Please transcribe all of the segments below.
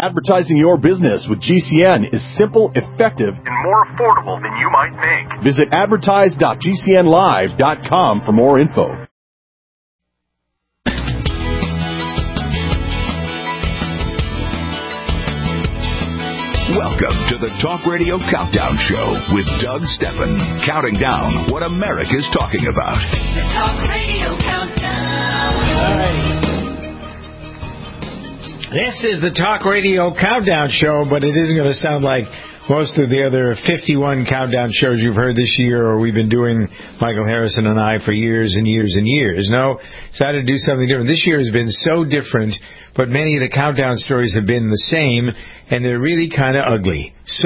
Advertising your business with GCN is simple, effective, and more affordable than you might think. Visit advertise.gcnlive.com for more info. Welcome to the Talk Radio Countdown Show with Doug Steffen, counting down what America's talking about. The Talk Radio Countdown. All right. This is the Talk Radio Countdown Show, but it isn't going to sound like most of the other 51 countdown shows you've heard this year, or we've been doing, Michael Harrison and I, for years and years and years. No, decided to do something different. This year has been so different, but many of the countdown stories have been the same, and they're really kind of ugly. So,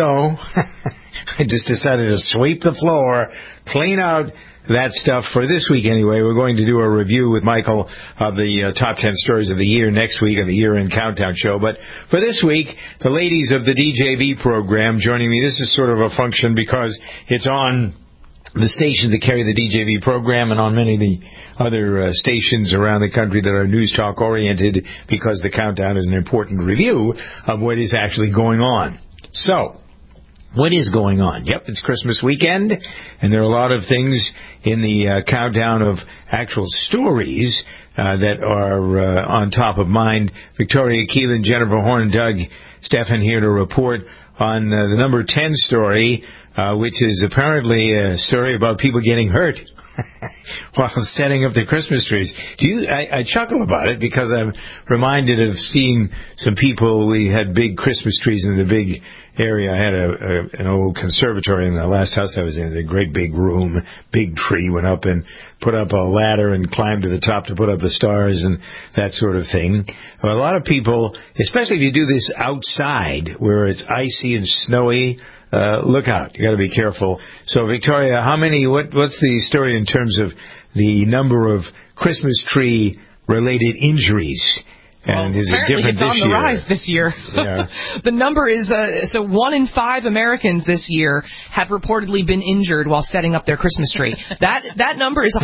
I just decided to sweep the floor, clean out that stuff for this week anyway. We're going to do a review with Michael of the top 10 stories of the year next week on the year-end countdown show. But for this week, the ladies of the DJV program joining me. This is sort of a function because it's on the stations that carry the DJV program and on many of the other stations around the country that are news talk oriented, because the countdown is an important review of what is actually going on. So, what is going on? Yep, it's Christmas weekend, and there are a lot of things in the countdown of actual stories that are on top of mind. Victoria Keelan, Jennifer Horn, Doug Steffen here to report on the number 10 story, which is apparently a story about people getting hurt while setting up the Christmas trees. I chuckle about it because I'm reminded of seeing some people. We had big Christmas trees in the big area. I had an old conservatory in the last house I was in. A great big room, big tree. Went up and put up a ladder and climbed to the top to put up the stars and that sort of thing. But a lot of people, especially if you do this outside where it's icy and snowy, look out. You got to be careful. So, Victoria, what's the story in terms of the number of Christmas tree related injuries? And is it different this year? Apparently it's on the rise this year. Yeah. The number is, 1 in 5 Americans this year have reportedly been injured while setting up their Christmas tree. That number is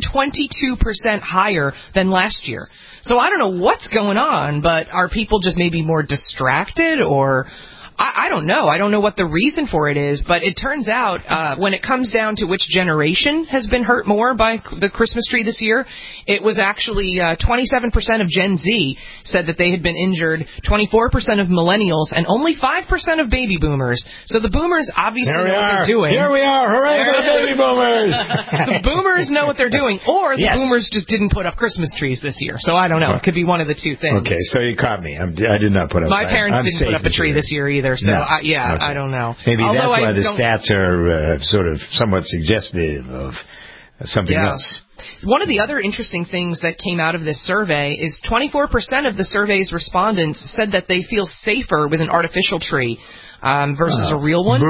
122% higher than last year. So I don't know what's going on, but are people just maybe more distracted, or I don't know. I don't know what the reason for it is, but it turns out when it comes down to which generation has been hurt more by the Christmas tree this year, it was actually 27% of Gen Z said that they had been injured, 24% of millennials, and only 5% of baby boomers. So the boomers obviously know what they're doing. Here we are. Hooray for the baby boomers. The boomers know what they're doing, or the boomers just didn't put up Christmas trees this year. So I don't know. It could be one of the two things. Okay, so you caught me. I did not put up. My parents didn't put up a tree this year either. So, no. okay. I don't know. Maybe that's why the stats are sort of somewhat suggestive of something else. One of the other interesting things that came out of this survey is 24% of the survey's respondents said that they feel safer with an artificial tree versus a real one.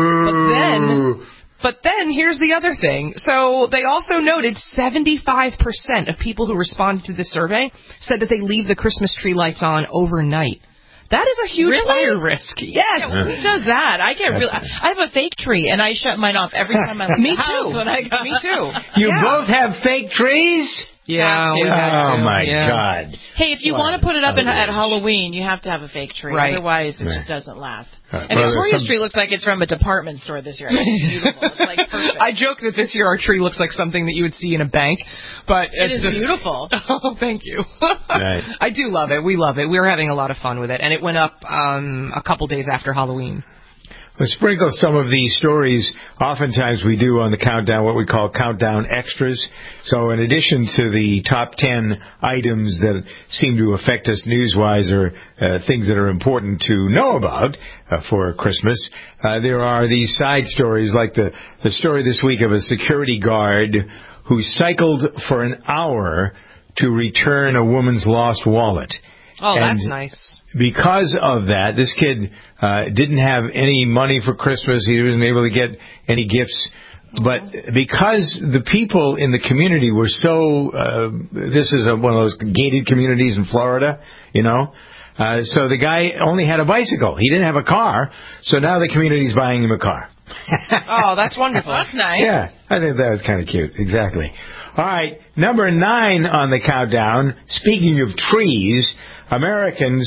But then here's the other thing. So they also noted 75% of people who responded to this survey said that they leave the Christmas tree lights on overnight. That is a huge fire risk. Yes. Yeah, who does that? I have a fake tree, and I shut mine off every time I leave the house. Me too. You both have fake trees? Yeah. Oh, my God. Hey, if you want to put it up at Halloween, you have to have a fake tree. Right. Otherwise, it just doesn't last. And Victoria's tree looks like it's from a department store this year. It's beautiful. It's like perfect. I joke that this year our tree looks like something that you would see in a bank, but it is beautiful. Oh, thank you. Right. I do love it. We love it. We were having a lot of fun with it, and it went up a couple days after Halloween. We'll sprinkle some of these stories. Oftentimes we do on the countdown what we call countdown extras. So in addition to the top 10 items that seem to affect us news-wise or things that are important to know about for Christmas, there are these side stories like the story this week of a security guard who cycled for an hour to return a woman's lost wallet. Oh, that's nice. Because of that, this kid didn't have any money for Christmas. He wasn't able to get any gifts. But because the people in the community were so, this is one of those gated communities in Florida, you know. So the guy only had a bicycle. He didn't have a car. So now the community's buying him a car. Oh, that's wonderful. That's nice. Yeah, I think that was kind of cute. Exactly. All right, number 9 on the countdown. Speaking of trees, Americans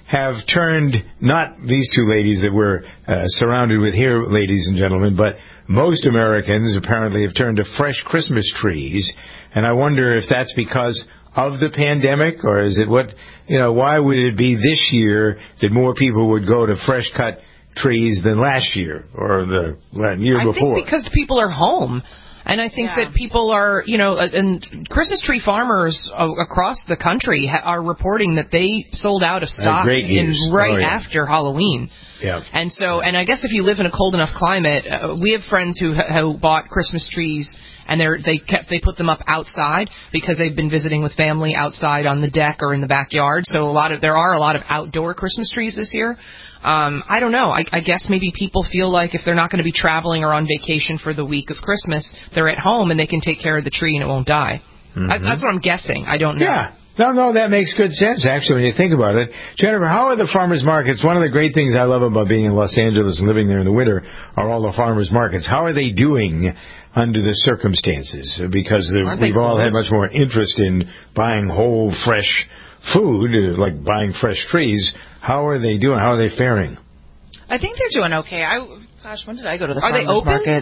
have turned, not these two ladies that we're surrounded with here, ladies and gentlemen, but most Americans apparently have turned to fresh Christmas trees. And I wonder if that's because of the pandemic, or is it why would it be this year that more people would go to fresh cut trees than last year or the year before? I think because people are home. And I think that people are, and Christmas tree farmers across the country are reporting that they sold out of stock after Halloween. Yeah. And so, and I guess if you live in a cold enough climate, we have friends who bought Christmas trees and they put them up outside because they've been visiting with family outside on the deck or in the backyard. So there are a lot of outdoor Christmas trees this year. I don't know. I guess maybe people feel like if they're not going to be traveling or on vacation for the week of Christmas, they're at home and they can take care of the tree and it won't die. Mm-hmm. That's what I'm guessing. I don't know. Yeah. No, that makes good sense, actually, when you think about it. Jennifer, how are the farmers markets? One of the great things I love about being in Los Angeles and living there in the winter are all the farmers markets. How are they doing under the circumstances? Because we've all had much more interest in buying whole, fresh food, like buying fresh trees. How are they doing? How are they faring? I think they're doing okay. When did I go to the farmers market?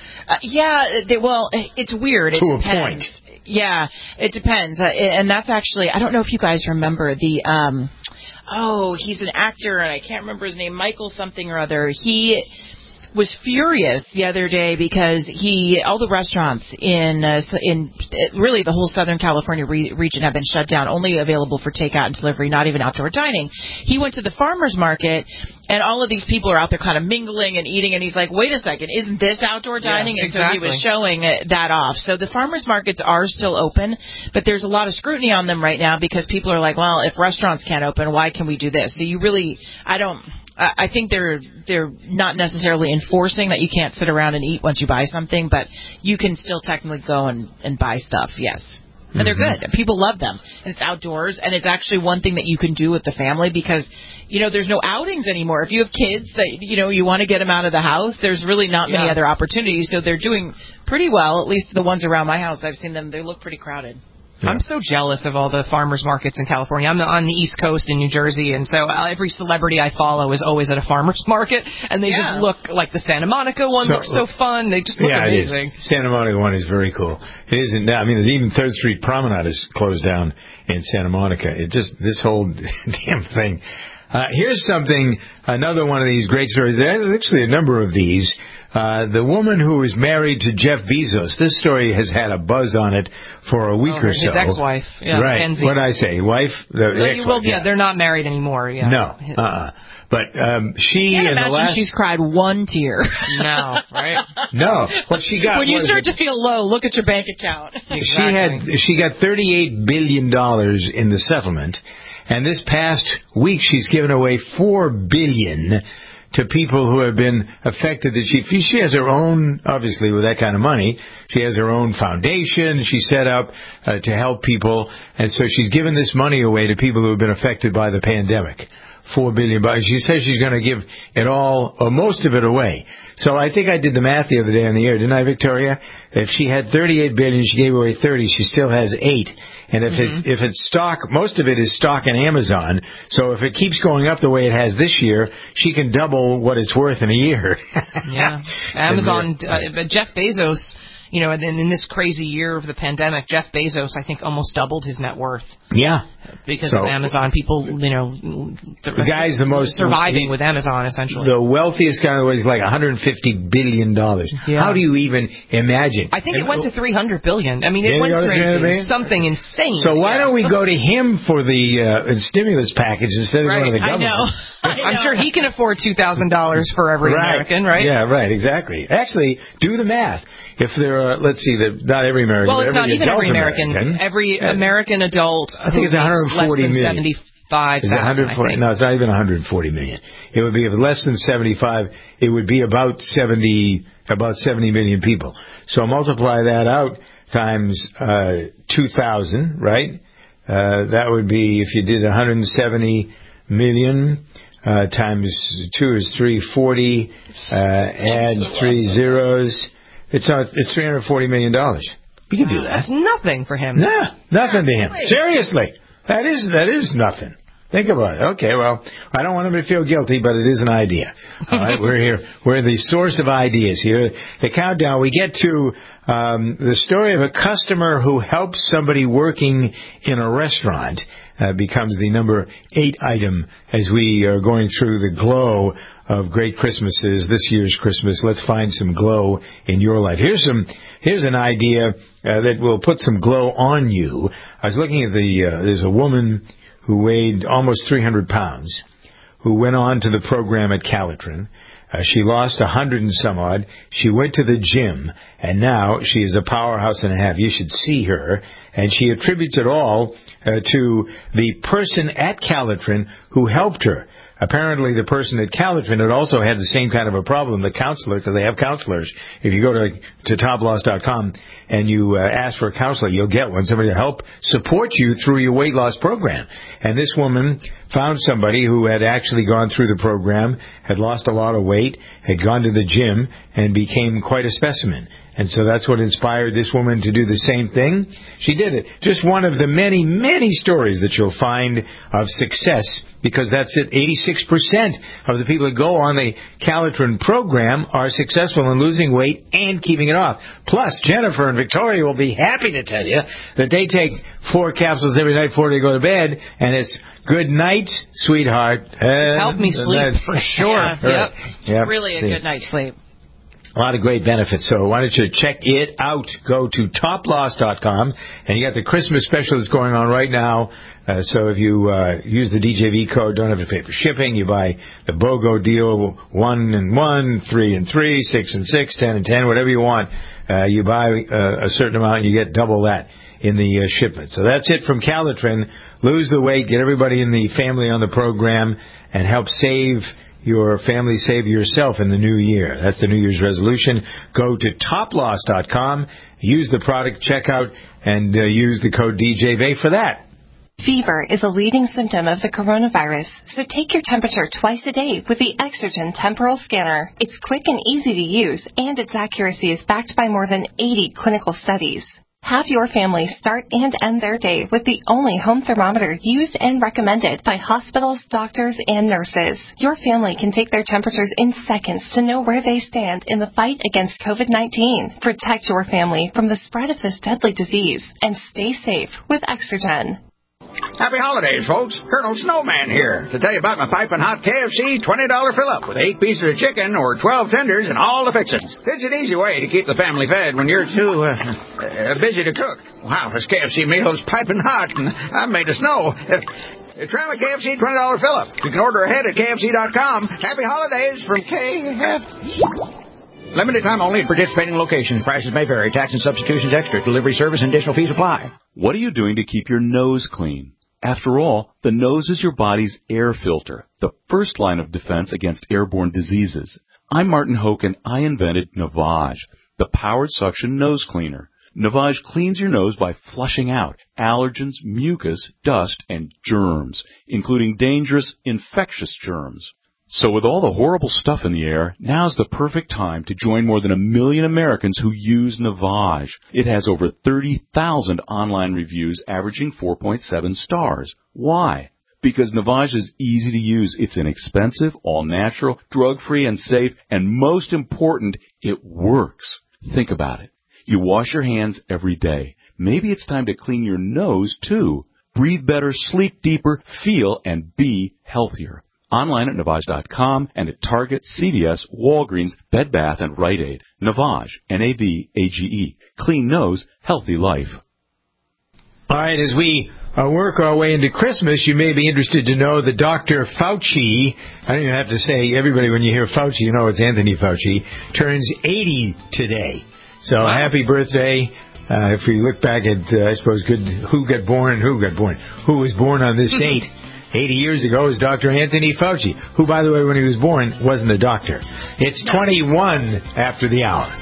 It's weird. To a point. Yeah, it depends. And that's actually, I don't know if you guys remember he's an actor, and I can't remember his name, Michael something or other. He was furious the other day because all the restaurants in really the whole Southern California region have been shut down, only available for takeout and delivery, not even outdoor dining. He went to the farmers market, and all of these people are out there kind of mingling and eating, and he's like, wait a second, isn't this outdoor dining? Yeah, exactly. And so he was showing that off. So the farmers markets are still open, but there's a lot of scrutiny on them right now because people are like, well, if restaurants can't open, why can we do this? So I think they're not necessarily enforcing that you can't sit around and eat once you buy something, but you can still technically go and buy stuff, yes. And they're good. People love them. And it's outdoors, and it's actually one thing that you can do with the family because, there's no outings anymore. If you have kids that, you want to get them out of the house, there's really not many other opportunities. So they're doing pretty well, at least the ones around my house. I've seen them. They look pretty crowded. Yeah. I'm so jealous of all the farmers markets in California. I'm on the East Coast in New Jersey, and so every celebrity I follow is always at a farmers market, and they just look like the Santa Monica one looks so fun. They just look amazing. It is. Santa Monica one is very cool. It isn't. I mean, even 3rd Street Promenade is closed down in Santa Monica. This whole damn thing. Here's another one of these great stories. There's actually a number of these. The woman who was married to Jeff Bezos, this story has had a buzz on it for a week or so. His ex-wife. Yeah, right. Mackenzie. What did I say? Wife? They're not married anymore. Yeah. No. But she can't imagine she's cried one tear. No, right? No. What she got when you start to feel low, look at your bank account. Exactly. She got $38 billion in the settlement, and this past week she's given away $4 billion to people who have been affected. She has her own, obviously, with that kind of money, she has her own foundation she set up to help people, and so she's given this money away to people who have been affected by the pandemic. $4 billion. She says she's going to give it all, or most of it, away. So I think I did the math the other day on the air, didn't I, Victoria? If she had $38 billion, she gave away 30, she still has 8. And if it's stock, most of it is stock in Amazon. So if it keeps going up the way it has this year, she can double what it's worth in a year. Yeah. Amazon, Jeff Bezos, in this crazy year of the pandemic, Jeff Bezos, I think, almost doubled his net worth. Yeah. Because of Amazon. People, the guy's the most surviving with Amazon, essentially. The wealthiest guy in the world is like $150 billion. Yeah. How do you even imagine? I think it went to $300 billion. I mean, it went to something insane. So why don't we go to him for the stimulus package instead of going to the government? I know. I'm sure he can afford $2,000 for every American, right? Yeah, right, exactly. Actually, do the math. If there are, let's see, not every American, well, it's but not even every American. Every American adult, I think it's 140 million. 75,000, I think. No, it's not even 140 million. It would be if less than 75. It would be about 70 million people. So multiply that out times 2,000, right? That would be, if you did 170 million times 2 is 340. Add 3 zeros. It's $340 million. You can do that. That's nothing for him. No, nothing to him. Seriously. That is nothing. Think about it. Okay, well, I don't want him to feel guilty, but it is an idea. All right, we're here. We're the source of ideas here. The countdown, we get to the story of a customer who helps somebody working in a restaurant. Becomes the number 8 item as we are going through the glow of great Christmases, this year's Christmas. Let's find some glow in your life. Here's an idea that will put some glow on you. I was looking at there's a woman who weighed almost 300 pounds who went on to the program at Calitrin. She lost 100 and some odd. She went to the gym, and now she is a powerhouse and a half. You should see her. And she attributes it all to the person at Calitrin who helped her. Apparently, the person at Calitrin had also had the same kind of a problem, the counselor, because they have counselors. If you go to toploss.com and you ask for a counselor, you'll get one, somebody to help support you through your weight loss program. And this woman found somebody who had actually gone through the program, had lost a lot of weight, had gone to the gym, and became quite a specimen. And so that's what inspired this woman to do the same thing. She did it. Just one of the many, many stories that you'll find of success, because that's it. 86% of the people that go on the Calitrin program are successful in losing weight and keeping it off. Plus, Jennifer and Victoria will be happy to tell you that they take 4 capsules every night before they go to bed, and it's good night, sweetheart. Help me sleep. For sure. Yep. Really a good night's sleep. A lot of great benefits. So why don't you check it out? Go to toploss.com, and you got the Christmas special that's going on right now. So if you use the DJV code, don't have to pay for shipping. You buy the BOGO deal, 1 and 1, 3 and 3, 6 and 6, 10 and 10, whatever you want. You buy a certain amount, and you get double that in the shipment. So that's it from Calitrin. Lose the weight, get everybody in the family on the program, and help save your family, save yourself in the new year. That's the New Year's resolution. Go to toploss.com, use the product checkout, and use the code DJV for that. Fever is a leading symptom of the coronavirus, so take your temperature twice a day with the Exergen Temporal Scanner. It's quick and easy to use, and its accuracy is backed by more than 80 clinical studies. Have your family start and end their day with the only home thermometer used and recommended by hospitals, doctors, and nurses. Your family can take their temperatures in seconds to know where they stand in the fight against COVID-19. Protect your family from the spread of this deadly disease and stay safe with Exergen. Happy holidays, folks. Colonel Snowman here to tell you about my piping hot KFC $20 fill-up with 8 pieces of chicken or 12 tenders and all the fixings. It's an easy way to keep the family fed when you're too busy to cook. Wow, this KFC meal is piping hot, and I'm made of snow. Try my KFC $20 fill-up. You can order ahead at KFC.com. Happy holidays from KF. Limited time only at participating locations. Prices may vary. Tax and substitutions extra. Delivery service and additional fees apply. What are you doing to keep your nose clean? After all, the nose is your body's air filter, the first line of defense against airborne diseases. I'm Martin Hoke, and I invented Navage, the powered suction nose cleaner. Navage cleans your nose by flushing out allergens, mucus, dust, and germs, including dangerous infectious germs. So with all the horrible stuff in the air, now's the perfect time to join more than 1 million Americans who use Navage. It has over 30,000 online reviews averaging 4.7 stars. Why? Because Navage is easy to use. It's inexpensive, all-natural, drug-free, and safe, and most important, it works. Think about it. You wash your hands every day. Maybe it's time to clean your nose, too. Breathe better, sleep deeper, feel and be healthier. Online at Navage.com and at Target, CVS, Walgreens, Bed Bath, and Rite Aid. Navage, N-A-V-A-G-E. Clean nose, healthy life. All right, as we work our way into Christmas, you may be interested to know that Dr. Fauci, I don't even have to say everybody when you hear Fauci, you know it's Anthony Fauci, turns 80 today. So happy birthday. If you look back at, I suppose, who got born and who got born. Who was born on this date? 80 years ago is Dr. Anthony Fauci, who, by the way, when he was born, wasn't a doctor. It's 21 after the hour.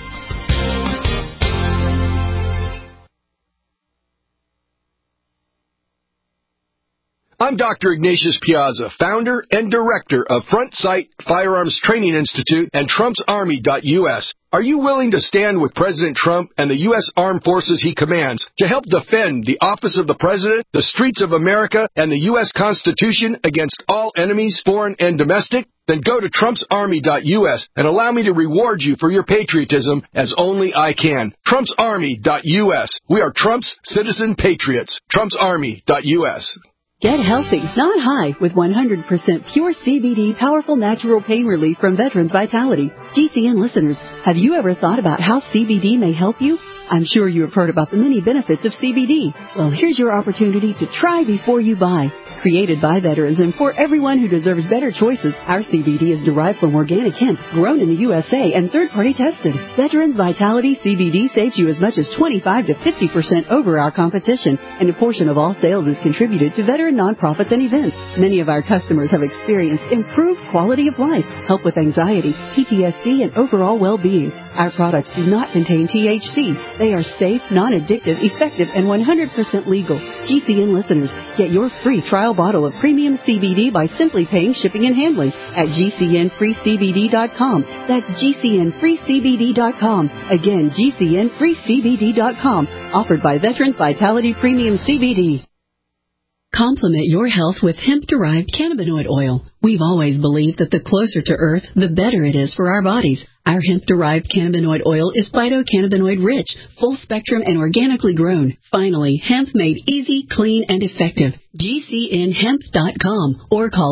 I'm Dr. Ignatius Piazza, founder and director of Front Sight Firearms Training Institute and TrumpsArmy.us. Are you willing to stand with President Trump and the U.S. Armed Forces he commands to help defend the office of the President, the streets of America, and the U.S. Constitution against all enemies, foreign and domestic? Then go to TrumpsArmy.us and allow me to reward you for your patriotism as only I can. TrumpsArmy.us. We are Trump's citizen patriots. TrumpsArmy.us. Get healthy, not high, with 100% pure CBD powerful natural pain relief from Veterans Vitality. GCN listeners, have you ever thought about how CBD may help you? I'm sure you have heard about the many benefits of CBD. Well, here's your opportunity to try before you buy. Created by veterans and for everyone who deserves better choices, our CBD is derived from organic hemp, grown in the USA and third-party tested. Veterans Vitality CBD saves you as much as 25 to 50% over our competition, and a portion of all sales is contributed to veteran nonprofits and events. Many of our customers have experienced improved quality of life, help with anxiety, PTSD, and overall well-being. Our products do not contain THC. They are safe, non-addictive, effective, and 100% legal. GCN listeners, get your free trial bottle of premium CBD by simply paying shipping and handling at GCNFreeCBD.com. That's GCNFreeCBD.com. Again, GCNFreeCBD.com. Offered by Veterans Vitality Premium CBD. Complement your health with hemp-derived cannabinoid oil. We've always believed that the closer to Earth, the better it is for our bodies. Our hemp-derived cannabinoid oil is phytocannabinoid-rich, full-spectrum, and organically grown. Finally, hemp made easy, clean, and effective. GCNHemp.com or call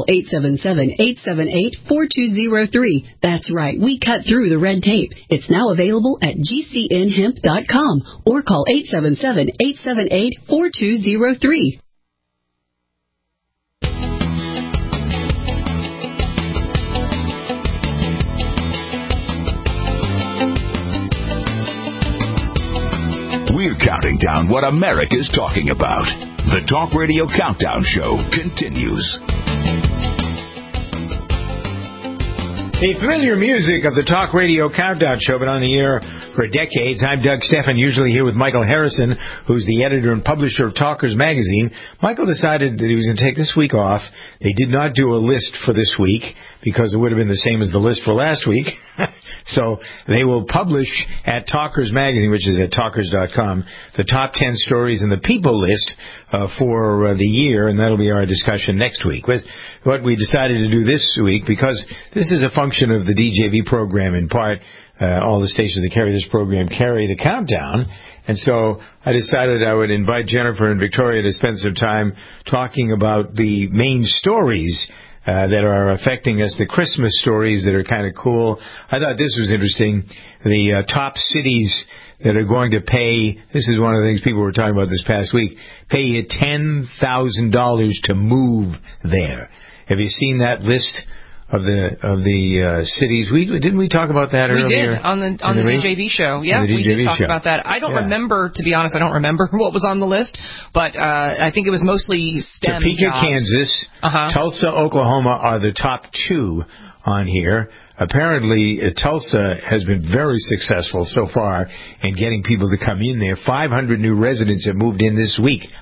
877-878-4203. That's right, we cut through the red tape. It's now available at GCNHemp.com or call 877-878-4203. We're counting down what America's talking about. The Talk Radio Countdown Show continues. The familiar music of the Talk Radio Countdown Show, been on the air for decades. I'm Doug Stephan, usually here with Michael Harrison, who's the editor and publisher of Talkers Magazine. Michael decided that he was going to take this week off. They did not do a list for this week because it would have been the same as the list for last week. So they will publish at Talkers Magazine, which is at talkers.com, the top 10 stories in the People list for the year, and that'll be our discussion next week. What we decided to do this week, because this is a function of the DJV program in part, all the stations that carry this program carry the countdown, and so I decided I would invite Jennifer and Victoria to spend some time talking about the main stories that are affecting us, the Christmas stories that are kind of cool. I thought this was interesting. The top cities that are going to pay, this is one of the things people were talking about this past week, pay you $10,000 to move there. Have you seen that list of the cities? Didn't we talk about that earlier? We did on the DJV show. Yeah, we did talk about that. I don't remember, to be honest, I don't remember what was on the list, but I think it was mostly STEM Topeka, jobs. Kansas, Tulsa, Oklahoma are the top two on here. Apparently, Tulsa has been very successful so far in getting people to come in there. 500 new residents have moved in this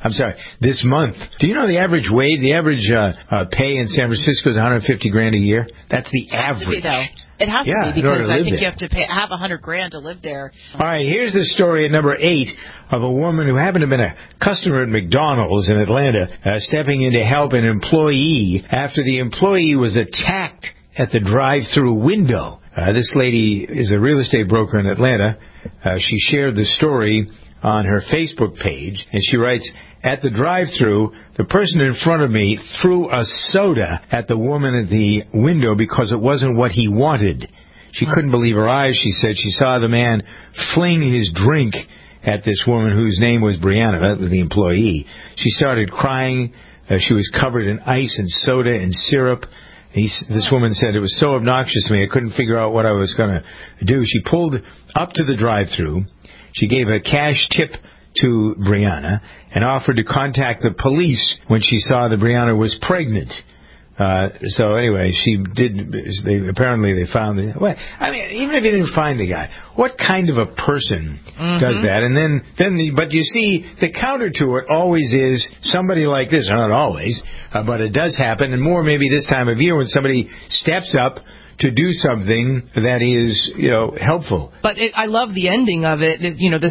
month. Do you know the average wage, the average pay in San Francisco is $150,000 a year? That's the average. It has to be because I think you have to have $100,000 to live there. All right, here's the story at number 8 of a woman who happened to have been a customer at McDonald's in Atlanta, stepping in to help an employee after the employee was attacked at the drive-through window. This lady is a real estate broker in Atlanta. She shared the story on her Facebook page, and she writes, "At the drive-through, the person in front of me threw a soda at the woman at the window because it wasn't what he wanted. She couldn't believe her eyes. She said she saw the man fling his drink at this woman whose name was Brianna." That was the employee. She started crying. She was covered in ice and soda and syrup. This woman said, "It was so obnoxious to me, I couldn't figure out what I was going to do." She pulled up to the drive-thru. She gave a cash tip to Brianna and offered to contact the police when she saw that Brianna was pregnant. So anyway, she did. Apparently they found the. Well, I mean, even if they didn't find the guy, what kind of a person does that? And but you see, the counter to it always is somebody like this. Not always, but it does happen, and more maybe this time of year when somebody steps up to do something that is, helpful. But I love the ending of it.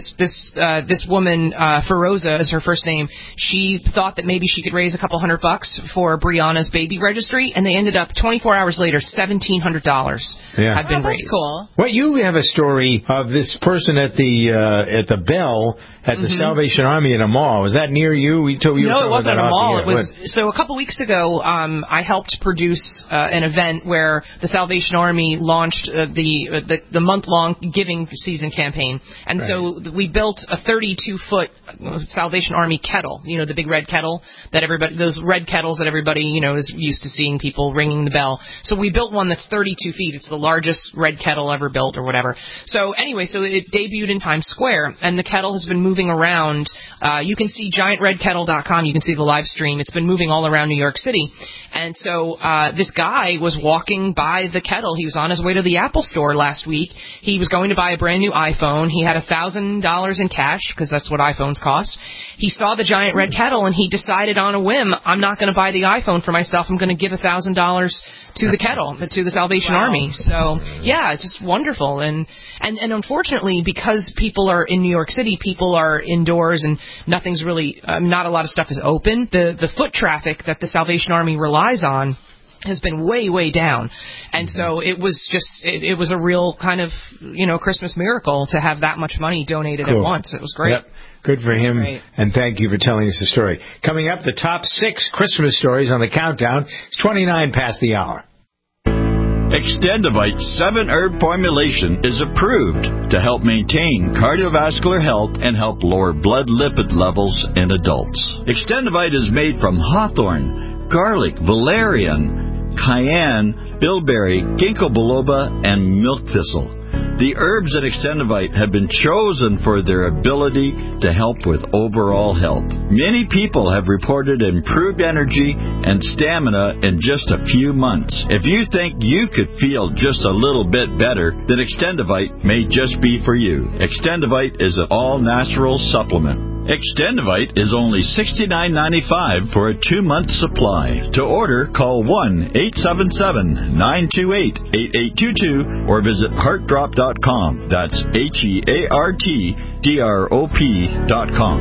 This woman, Feroza is her first name. She thought that maybe she could raise a couple $100 for Brianna's baby registry, and they ended up 24 hours later, $1,700 had been raised. That's cool. Well, you have a story of this person at the Bell at the Salvation Army in a mall. Was that near you? No, it wasn't a mall. It was so. A couple weeks ago, I helped produce an event where the Salvation Army launched the month-long giving season campaign, and so we built a 32-foot Salvation Army kettle. The big red kettle those red kettles that everybody is used to seeing people ringing the bell. So we built one that's 32 feet. It's the largest red kettle ever built, or whatever. So anyway, so it debuted in Times Square, and the kettle has been moving around. You can see GiantRedKettle.com. You can see the live stream. It's been moving all around New York City. And so this guy was walking by the kettle. He was on his way to the Apple store last week. He was going to buy a brand new iPhone. He had $1,000 in cash, because that's what iPhones cost. He saw the giant red kettle, and he decided on a whim, I'm not going to buy the iPhone for myself. I'm going to give $1,000 to the kettle, to the Salvation Army. So, yeah, it's just wonderful. And unfortunately, because people are in New York City, people are indoors, and nothing's really, not a lot of stuff is open. The foot traffic that the Salvation Army relies on has been way, way down. And so it was just, it was a real kind of, Christmas miracle to have that much money donated at once. It was great. Yep. Good for him, and thank you for telling us the story. Coming up, the top 6 Christmas stories on the countdown. It's 29 past the hour. Extendivite 7-herb formulation is approved to help maintain cardiovascular health and help lower blood lipid levels in adults. Extendivite is made from hawthorn, garlic, valerian, cayenne, bilberry, ginkgo biloba, and milk thistle. The herbs in Extendivite have been chosen for their ability to help with overall health. Many people have reported improved energy and stamina in just a few months. If you think you could feel just a little bit better, then Extendivite may just be for you. Extendivite is an all-natural supplement. Extendivite is only $69.95 for a 2-month supply. To order, call 1-877-928-8822 or visit heartdrop.com. That's HEARTDROP.com.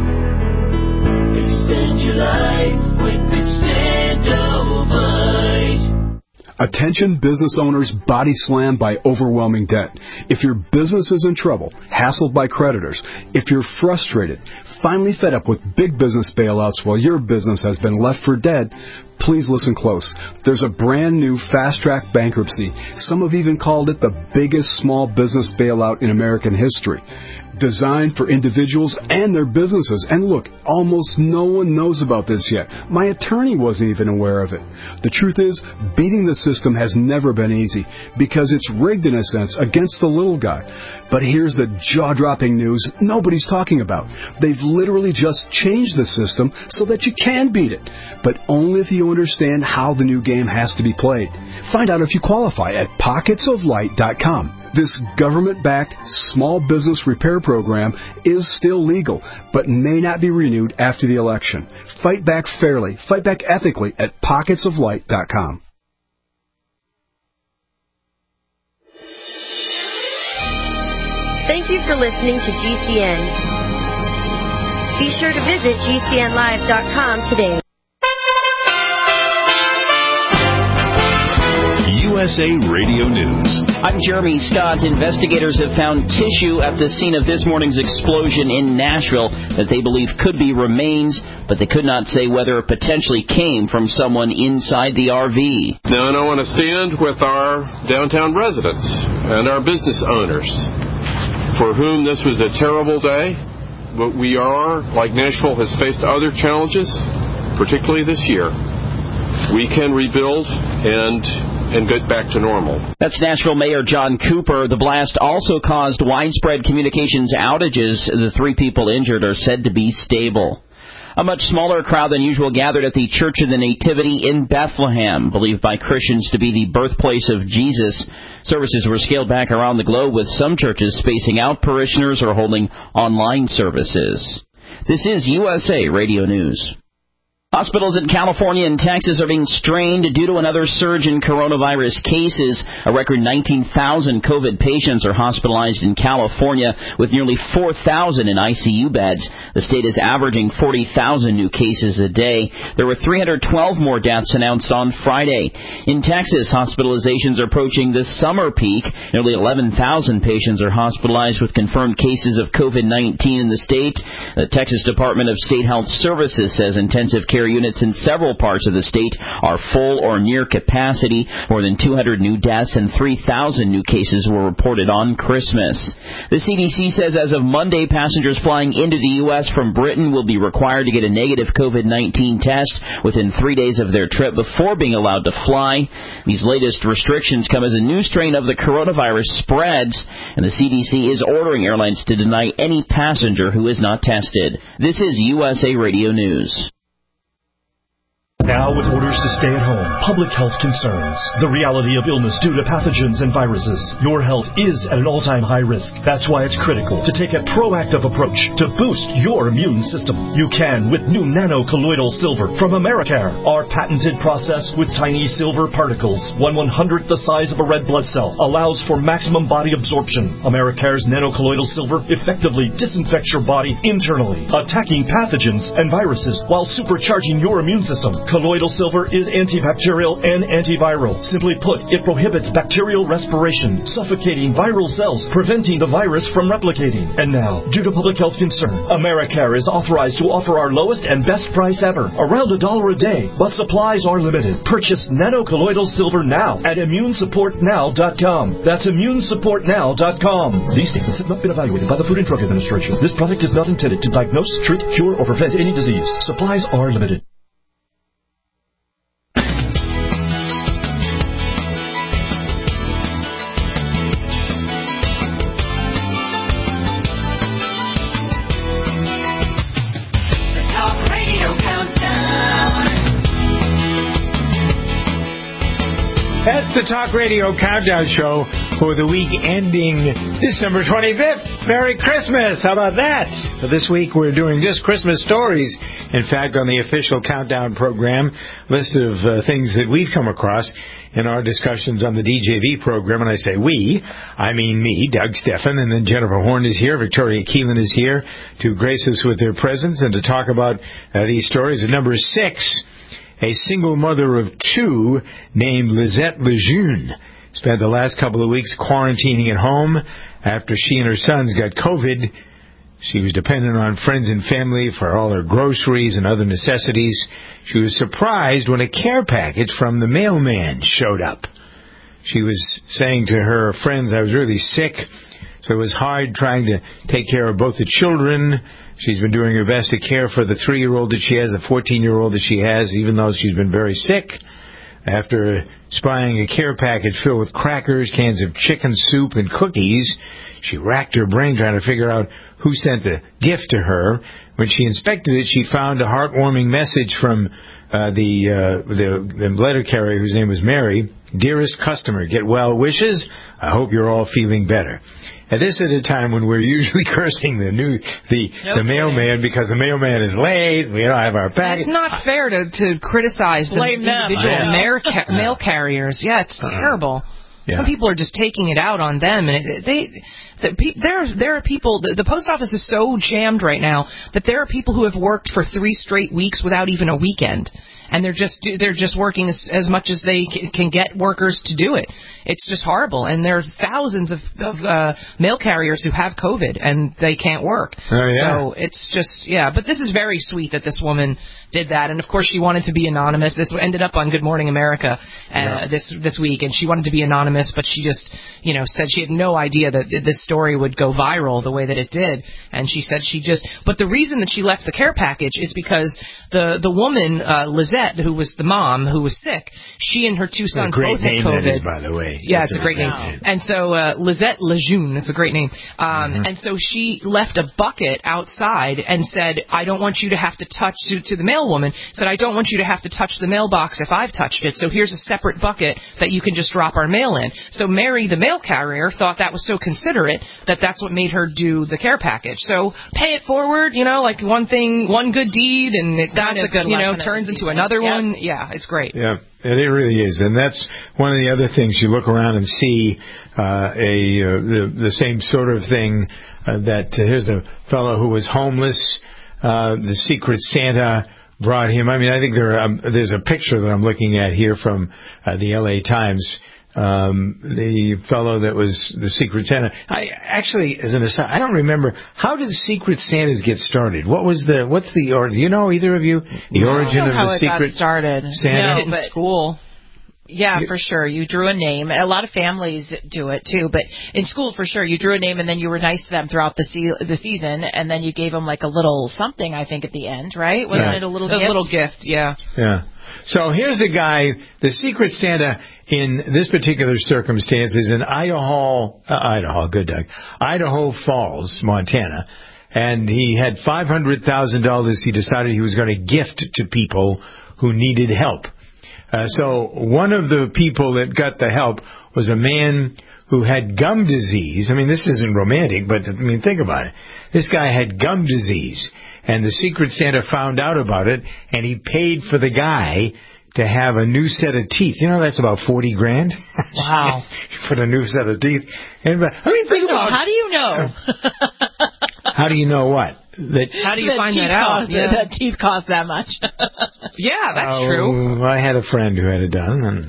Extend your life with Extendivite. Attention business owners body slammed by overwhelming debt. If your business is in trouble, hassled by creditors, if you're frustrated, finally fed up with big business bailouts while your business has been left for dead, please listen close. There's a brand new fast-track bankruptcy. Some have even called it the biggest small business bailout in American history. Designed for individuals and their businesses. And look, almost no one knows about this yet. My attorney wasn't even aware of it. The truth is, beating the system has never been easy because it's rigged in a sense against the little guy. But here's the jaw-dropping news nobody's talking about. They've literally just changed the system so that you can beat it, but only if you understand how the new game has to be played. Find out if you qualify at pocketsoflight.com. This government-backed small business repair program is still legal, but may not be renewed after the election. Fight back fairly, fight back ethically at pocketsoflight.com. Thank you for listening to GCN. Be sure to visit GCNlive.com today. USA Radio News. I'm Jeremy Scott. Investigators have found tissue at the scene of this morning's explosion in Nashville that they believe could be remains, but they could not say whether it potentially came from someone inside the RV. Now, and I want to stand with our downtown residents and our business owners, for whom this was a terrible day. But we are, like Nashville has faced other challenges, particularly this year. We can rebuild and get back to normal. That's Nashville Mayor John Cooper. The blast also caused widespread communications outages. The 3 people injured are said to be stable. A much smaller crowd than usual gathered at the Church of the Nativity in Bethlehem, believed by Christians to be the birthplace of Jesus. Services were scaled back around the globe, with some churches spacing out parishioners or holding online services. This is USA Radio News. Hospitals in California and Texas are being strained due to another surge in coronavirus cases. A record 19,000 COVID patients are hospitalized in California, with nearly 4,000 in ICU beds. The state is averaging 40,000 new cases a day. There were 312 more deaths announced on Friday. In Texas, hospitalizations are approaching the summer peak. Nearly 11,000 patients are hospitalized with confirmed cases of COVID-19 in the state. The Texas Department of State Health Services says intensive care units in several parts of the state are full or near capacity. More than 200 new deaths and 3,000 new cases were reported on Christmas. The CDC says as of Monday, passengers flying into the U.S. from Britain will be required to get a negative COVID-19 test within 3 days of their trip before being allowed to fly. These latest restrictions come as a new strain of the coronavirus spreads, and the CDC is ordering airlines to deny any passenger who is not tested. This is USA Radio News. Now with orders to stay at home, public health concerns, the reality of illness due to pathogens and viruses, your health is at an all-time high risk. That's why it's critical to take a proactive approach to boost your immune system. You can with new nano-colloidal silver from Americare. Our patented process with tiny silver particles, 1/100th the size of a red blood cell, allows for maximum body absorption. Americare's nano-colloidal silver effectively disinfects your body internally, attacking pathogens and viruses while supercharging your immune system. Colloidal silver is antibacterial and antiviral. Simply put, it prohibits bacterial respiration, suffocating viral cells, preventing the virus from replicating. And now, due to public health concern, Americare is authorized to offer our lowest and best price ever, around $1 a day, but supplies are limited. Purchase nano-colloidal silver now at immunesupportnow.com. That's immunesupportnow.com. These statements have not been evaluated by the Food and Drug Administration. This product is not intended to diagnose, treat, cure, or prevent any disease. Supplies are limited. That's the Talk Radio Countdown Show for the week ending December 25th. Merry Christmas! How about that? So this week we're doing just Christmas stories. In fact, on the official Countdown program, list of things that we've come across in our discussions on the DJV program. And I say we, I mean me, Doug Steffen, and then Jennifer Horn is here. Victoria Keelan is here to grace us with their presence and to talk about these stories. At number 6, a single mother of 2 named Lisette Lejeune spent the last couple of weeks quarantining at home after she and her sons got COVID. She was dependent on friends and family for all her groceries and other necessities. She was surprised when a care package from the mailman showed up. She was saying to her friends, I was really sick, so it was hard trying to take care of both the children. She's been doing her best to care for the 3-year-old that she has, the 14-year-old that she has, even though she's been very sick. After spying a care package filled with crackers, cans of chicken soup, and cookies, she racked her brain trying to figure out who sent the gift to her. When she inspected it, she found a heartwarming message from the letter carrier, whose name was Mary. Dearest customer, get well wishes. I hope you're all feeling better. And this at a time when we're usually cursing the mailman because the mailman is late. We don't have our package. It's not fair to criticize the individual mail carriers. Yeah, it's terrible. Yeah. Some people are just taking it out on them, and there are people. The post office is so jammed right now that there are people who have worked for 3 straight weeks without even a weekend. And they're just working as much as they can get workers to do it. It's just horrible. And there are thousands of mail carriers who have COVID and they can't work. Oh, yeah. So it's just, But this is very sweet that this woman did that. And of course, she wanted to be anonymous. This ended up on Good Morning America this week, and she wanted to be anonymous, but she just, said she had no idea that this story would go viral the way that it did. And she said but the reason that she left the care package is because the woman, Lizette, who was the mom who was sick, she and her two sons both had COVID. That is, by the way. Yeah, it's a great name. And so Lizette Lejeune, it's a great name. And so she left a bucket outside and said, I don't want you to have to touch, to the mailwoman, said, I don't want you to have to touch the mailbox if I've touched it, so here's a separate bucket that you can just drop our mail in. So Mary, the mail carrier, thought that was so considerate that that's what made her do the care package. So pay it forward, like one good deed, and it kind of, turns into another one. Yeah, it's great. Yeah. And it really is, and that's one of the other things. You look around and see the same sort of thing. That here's a fellow who was homeless. The Secret Santa brought him. I mean, I think there's a picture that I'm looking at here from the L.A. Times. The fellow that was the Secret Santa. As an aside, I don't remember, how did Secret Santas get started? What's the origin? Do you know, either of you, the origin of the Secret started. Santa? In school. Yeah, for sure. You drew a name. A lot of families do it too, but in school, for sure, you drew a name and then you were nice to them throughout the season, and then you gave them like a little something, I think, at the end, right? Wasn't it a little gift? A little gift, yeah. Yeah. So here's a guy, the Secret Santa in this particular circumstance is in Idaho Falls, Montana, and he had $500,000 he decided he was going to gift to people who needed help. So one of the people that got the help was a man who had gum disease. I mean, this isn't romantic, but think about it. This guy had gum disease, and the Secret Santa found out about it, and he paid for the guy to have a new set of teeth. That's about $40,000. Wow. For a new set of teeth. And, first of all, how do you know? How do you know what? How do you find that out? That teeth cost that much. Yeah, that's true. I had a friend who had it done. And,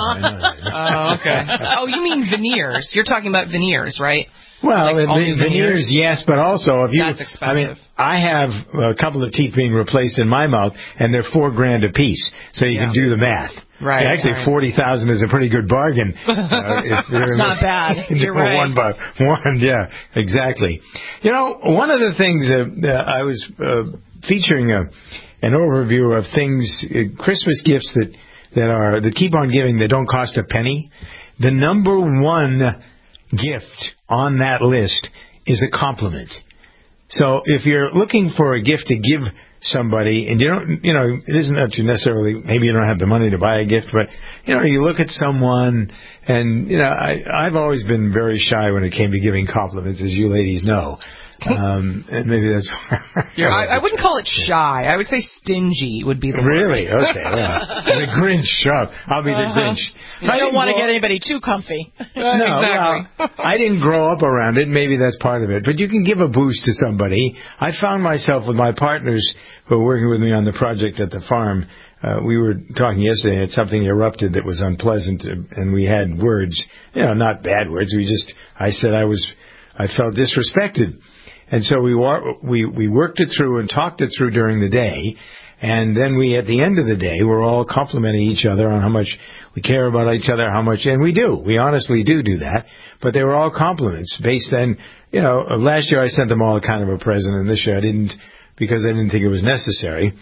Oh, okay. Oh, you mean veneers. You're talking about veneers, right? Well, veneers, yes, but also if you, that's expensive. I have a couple of teeth being replaced in my mouth, and they're $4,000 a piece, so you can do the math. Right. Actually, $40,000 is a pretty good bargain. It's not bad. You're right. One by one, yeah, exactly. One of the things I was featuring an overview of things, Christmas gifts that keep on giving that don't cost a penny. The number one gift on that list is a compliment. So if you're looking for a gift to give somebody, and it isn't that you necessarily, maybe you don't have the money to buy a gift, but, you look at someone, and, I've always been very shy when it came to giving compliments, as you ladies know. And maybe that's... I wouldn't call it shy. I would say stingy would be the word. Really? Okay, yeah. The Grinch, sharp. I'll be the Grinch. I don't want to get anybody too comfy. No, exactly. Well, I didn't grow up around it. Maybe that's part of it. But you can give a boost to somebody. I found myself with my partners who were working with me on the project at the farm. We were talking yesterday, and something erupted that was unpleasant, and we had words, not bad words. I said I felt disrespected. And so we worked it through and talked it through during the day, and then at the end of the day, we're all complimenting each other on how much we care about each other, and we honestly do that, but they were all compliments based on, last year I sent them all kind of a present, and this year I didn't, because I didn't think it was necessary,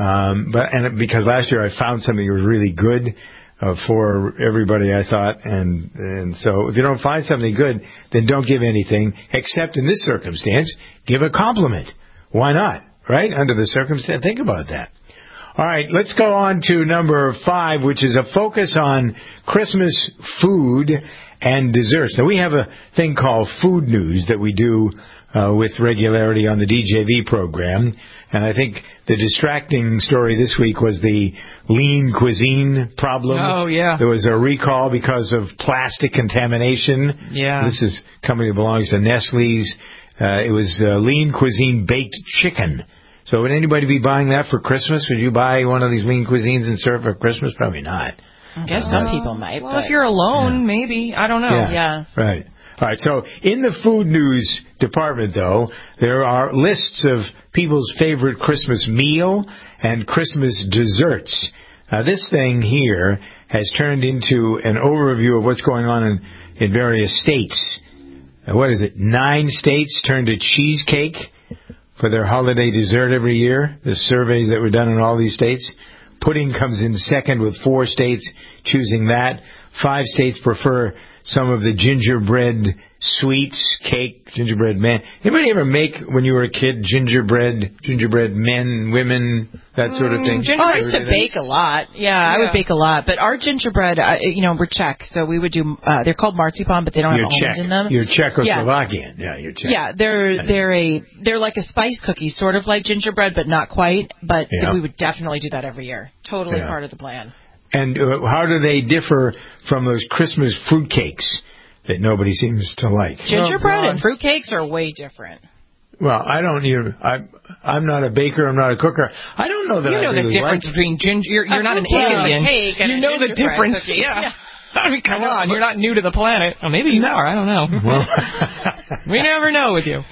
because last year I found something that was really good, for everybody, I thought, and so if you don't find something good, then don't give anything, except in this circumstance, give a compliment. Why not, right? Under the circumstance, think about that. All right, let's go on to number 5, which is a focus on Christmas food and desserts. Now, we have a thing called Food News that we do with regularity on the DJV program. And I think the distracting story this week was the lean cuisine problem. Oh, yeah. There was a recall because of plastic contamination. Yeah. This is a company that belongs to Nestle's. It was lean cuisine baked chicken. So would anybody be buying that for Christmas? Would you buy one of these lean cuisines and serve for Christmas? Probably not. I guess some people might. Well, if you're alone, maybe. I don't know. Yeah. Right. All right, so in the food news department, though, there are lists of people's favorite Christmas meal and Christmas desserts. This thing here has turned into an overview of what's going on in various states. What is it? 9 states turned to cheesecake for their holiday dessert every year. The surveys that were done in all these states. Pudding comes in second with 4 states choosing that. 5 states prefer some of the gingerbread sweets, cake, gingerbread man. Anybody ever make, when you were a kid, gingerbread men, women, that sort of thing? I used to bake a lot. Yeah, I would bake a lot. But our gingerbread, we're Czech, so we would do, they're called marzipan, but they don't have almonds in them. You're Czechoslovakian. Yeah, you're Czech. Yeah, they're like a spice cookie, sort of like gingerbread, but not quite. But we would definitely do that every year. Totally part of the plan. And how do they differ from those Christmas fruitcakes that nobody seems to like? Gingerbread and fruitcakes are way different. Well, I'm not a baker. I'm not a cooker. I don't know that. You know the difference between ginger. You're not an alien. Cake and you know the difference. Cookie. Yeah. I mean, come on. You're not new to the planet. Well, maybe you are. I don't know. Well, we never know with you.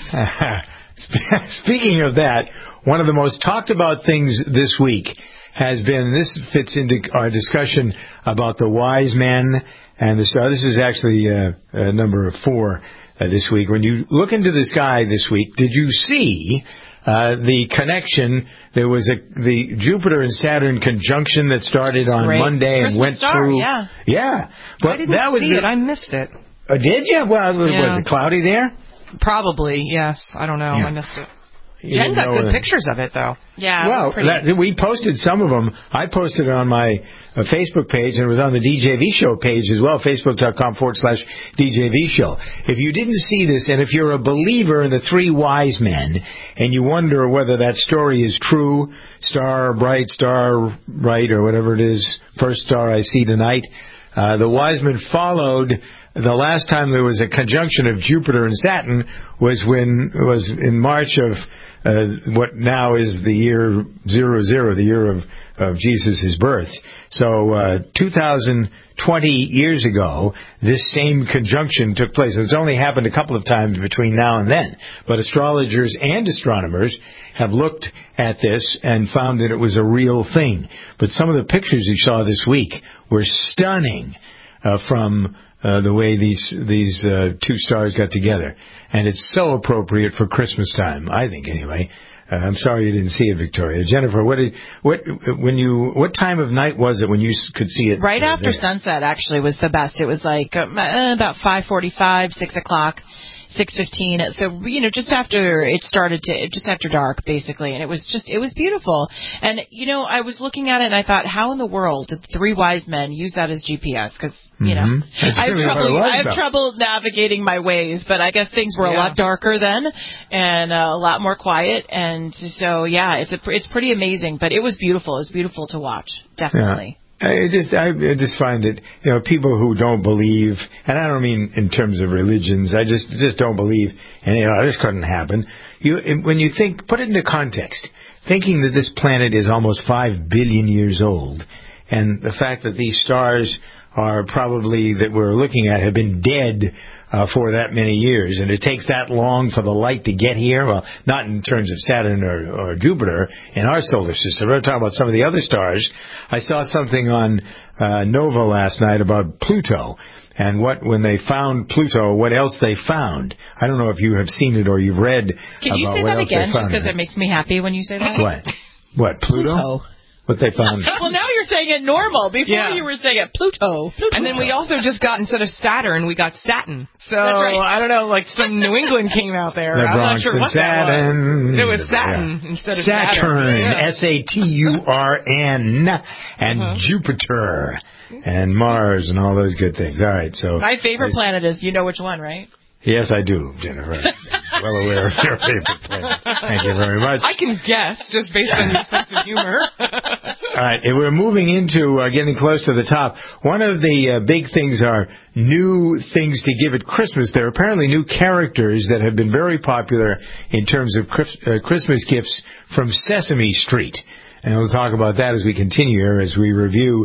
Speaking of that, one of the most talked about things this week has been, this fits into our discussion about the wise men and the star. This is actually number 4 this week. When you look into the sky this week, did you see the connection? There was the Jupiter and Saturn conjunction that started on Monday and went through. Yeah. But I didn't see it. I missed it. Did you? Well, was it cloudy there? Probably, yes. I don't know. I missed it. Jen got good pictures of it, though. Yeah, well, we posted some of them. I posted it on my Facebook page, and it was on the DJV Show page as well, facebook.com/DJV Show. If you didn't see this, and if you're a believer in the 3 wise men, and you wonder whether that story is true, star bright, or whatever it is, first star I see tonight, the wise men followed. The last time there was a conjunction of Jupiter and Saturn was in March of what now is the year 00, the year of Jesus' birth. So 2020 years ago, this same conjunction took place. It's only happened a couple of times between now and then. But astrologers and astronomers have looked at this and found that it was a real thing. But some of the pictures you saw this week were stunning from the way these 2 stars got together. And it's so appropriate for Christmas time, I think, anyway. I'm sorry you didn't see it, Victoria. Jennifer, what time of night was it when you could see it? Right after sunset, actually, was the best. It was like about 5:45, 6 o'clock. 6:15. So, just after it started just after dark, basically. And it was beautiful. And, I was looking at it and I thought, how in the world did the 3 wise men use that as GPS? Because, I have trouble navigating my ways, but I guess things were a lot darker then and a lot more quiet. And so, it's pretty amazing, but it was beautiful. It was beautiful to watch. Definitely. Yeah. I just find that, people who don't believe, and I don't mean in terms of religions, I just don't believe, and this couldn't happen. When you put it into context, thinking that this planet is almost 5 billion years old, and the fact that these stars are probably, that we're looking at, have been dead for that many years, and it takes that long for the light to get here. Well, not in terms of Saturn or Jupiter in our solar system. We're talking about some of the other stars. I saw something on Nova last night about Pluto, and when they found Pluto, what else they found. I don't know if you have seen it or you've read. Can you say that again, just because it makes me happy when you say that? What, Pluto? What they found. Well, now you're saying it normal. Before you were saying it Pluto. And then we also just got, instead of Saturn, we got Saturn. So, that's right. I don't know, like some New England came out there. The I'm Bronx not sure what Saturn. that was. It was Saturn instead of Saturn. Saturn, and Jupiter, and Mars, and all those good things. All right, so. My favorite planet is, you know which one, right? Yes, I do, Jennifer. Well aware of your favorite planet. Thank you very much. I can guess, just based on your sense of humor. All right, and we're moving into getting close to the top. One of the big things are new things to give at Christmas. There are apparently new characters that have been very popular in terms of Christmas gifts from Sesame Street. And we'll talk about that as we continue here, as we review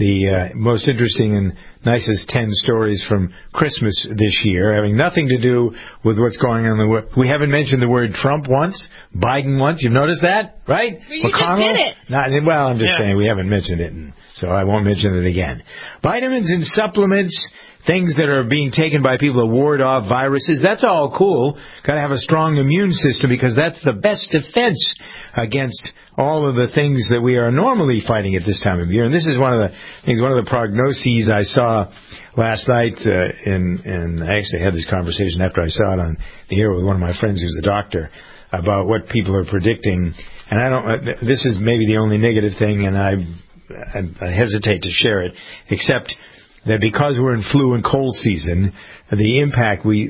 the most interesting and nicest 10 stories from Christmas this year, having nothing to do with what's going on in the world. We haven't mentioned the word Trump once, Biden once. You've noticed that, right? Well, you just did it. Well, I'm just saying we haven't mentioned it, so I won't mention it again. Vitamins and supplements, things that are being taken by people to ward off viruses, that's all cool. Got to have a strong immune system because that's the best defense against all of the things that we are normally fighting at this time of year. And this is one of the things, one of the prognoses I saw last night, and I actually had this conversation after I saw it on the air with one of my friends who's a doctor about what people are predicting. And this is maybe the only negative thing, and I hesitate to share it, except that because we're in flu and cold season, the impact we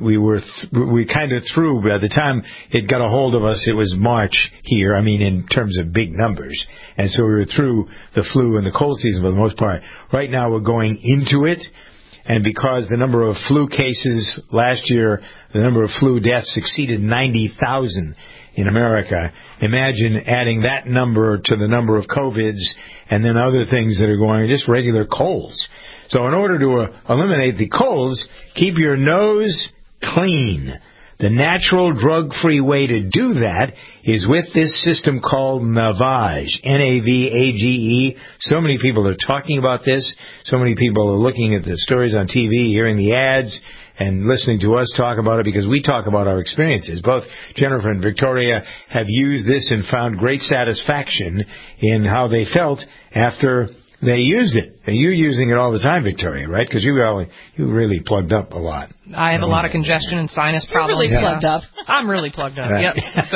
kind of through. By the time it got a hold of us, it was March here. I mean, in terms of big numbers, and so we were through the flu and the cold season for the most part. Right now, we're going into it, and because the number of flu cases last year, the number of flu deaths exceeded 90,000 in America. Imagine adding that number to the number of COVIDs and then other things that are going, just regular colds. So in order to eliminate the colds, keep your nose clean. The natural drug-free way to do that is with this system called Navage, N-A-V-A-G-E. So many people are talking about this. So many people are looking at the stories on TV, hearing the ads, and listening to us talk about it because we talk about our experiences. Both Jennifer and Victoria have used this and found great satisfaction in how they felt after they used it. And you're using it all the time, Victoria, right? Because you really plugged up a lot. I have a lot of congestion and sinus problems. You're really plugged up. I'm really plugged up, right. Yep. So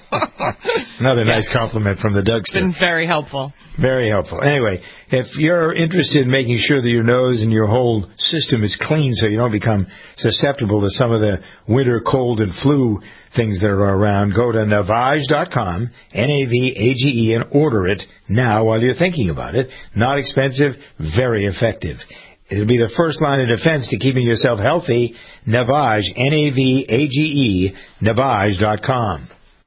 Another nice compliment from the Dougster. It's been very helpful. Very helpful. Anyway, if you're interested in making sure that your nose and your whole system is clean so you don't become susceptible to some of the winter cold and flu things that are around, go to Navage.com, N-A-V-A-G-E, and order it now while you're thinking about it. Not expensive, very effective. It'll be the first line of defense to keeping yourself healthy. Navage, N-A-V-A-G-E, Navage.com.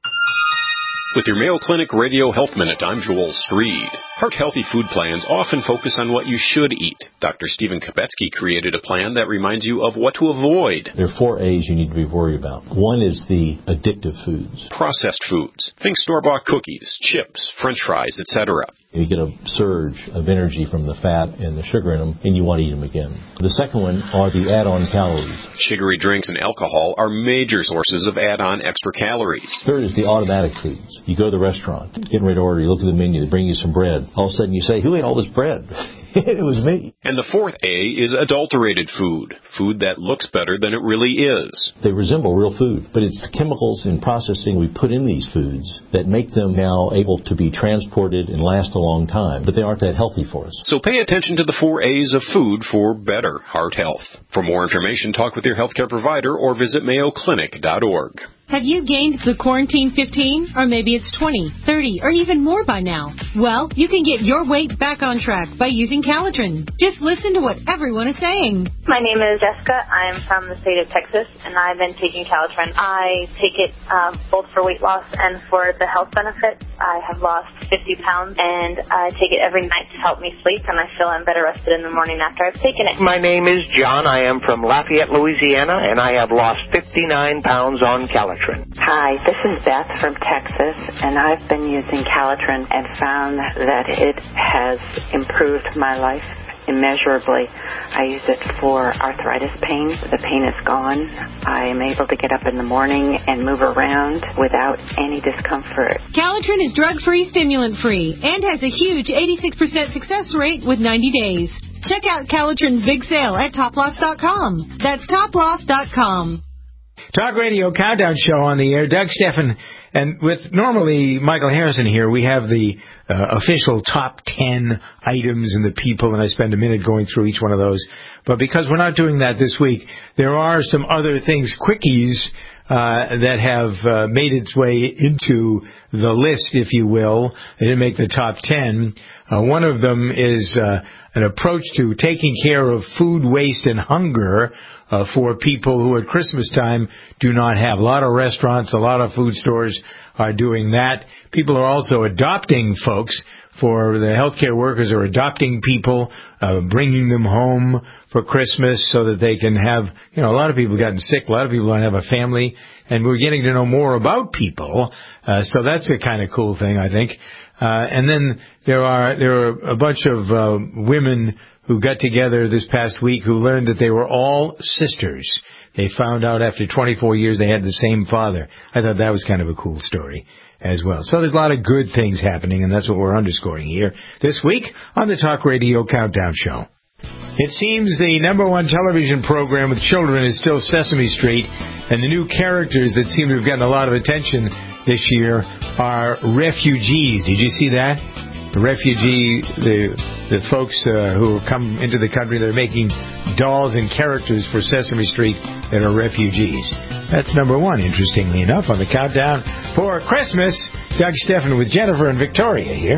With your Mayo Clinic Radio Health Minute, I'm Joel Streed. Heart-healthy food plans often focus on what you should eat. Dr. Stephen Kabetsky created a plan that reminds you of what to avoid. There are 4 A's you need to be worried about. One is the addictive foods. Processed foods. Think store-bought cookies, chips, French fries, etc. You get a surge of energy from the fat and the sugar in them, and you want to eat them again. The second one are the add-on calories. Sugary drinks and alcohol are major sources of add-on extra calories. Third is the automatic foods. You go to the restaurant, getting ready to order, you look at the menu, they bring you some bread. All of a sudden you say, who ate all this bread? It was me. And the fourth A is adulterated food. Food that looks better than it really is. They resemble real food, but it's the chemicals and processing we put in these foods that make them now able to be transported and last a long time, but they aren't that healthy for us. So pay attention to the 4 A's of food for better heart health. For more information, talk with your healthcare provider or visit mayoclinic.org. Have you gained the quarantine 15? Or maybe it's 20, 30, or even more by now? Well, you can get your weight back on track by using Calitrin. Just listen to what everyone is saying. My name is Jessica. I'm from the state of Texas, and I've been taking Calitrin. I take it both for weight loss and for the health benefits. I have lost 50 pounds, and I take it every night to help me sleep, and I feel I'm better rested in the morning after I've taken it. My name is John. I am from Lafayette, Louisiana, and I have lost 59 pounds on Calitrin. Hi, this is Beth from Texas, and I've been using Calitrin and found that it has improved my life immeasurably. I use it for arthritis pain. The pain is gone. I am able to get up in the morning and move around without any discomfort. Calitrin is drug-free, stimulant-free, and has a huge 86% success rate with 90 days. Check out Calitrin's big sale at toploss.com. That's toploss.com. Talk Radio Countdown Show on the air. Doug Steffen, and with normally Michael Harrison here, we have the official top 10 items and the people, and I spend a minute going through each one of those. But because we're not doing that this week, there are some other things, quickies, that have made its way into the list, if you will. They didn't make the top 10. One of them is an approach to taking care of food waste and hunger for people who at Christmas time do not have. A lot of restaurants, a lot of food stores are doing that. People are also adopting folks for the healthcare workers are adopting people, bringing them home for Christmas so that they can have, a lot of people have gotten sick, a lot of people don't have a family, and we're getting to know more about people. So that's a kind of cool thing, I think. And then there are a bunch of women who got together this past week who learned that they were all sisters. They found out after 24 years they had the same father. I thought that was kind of a cool story as well. So there's a lot of good things happening, and that's what we're underscoring here this week on the Talk Radio Countdown Show. It seems the number one television program with children is still Sesame Street, and the new characters that seem to have gotten a lot of attention this year are refugees. Did you see that? The the folks who have come into the country, they're making dolls and characters for Sesame Street that are refugees. That's number one, interestingly enough, on the countdown for Christmas. Doug Steffen with Jennifer and Victoria here.